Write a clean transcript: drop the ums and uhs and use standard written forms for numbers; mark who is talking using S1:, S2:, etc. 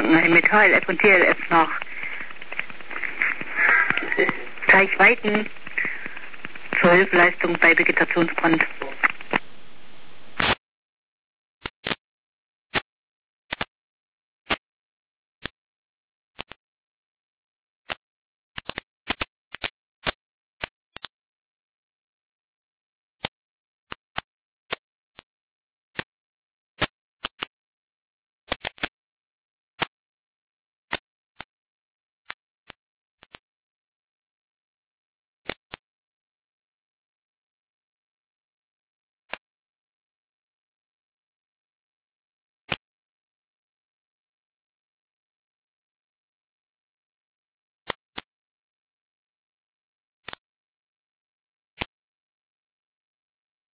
S1: mit HLF und TLF nach Reichweiten zur Hilfeleistung bei Vegetationsbrand.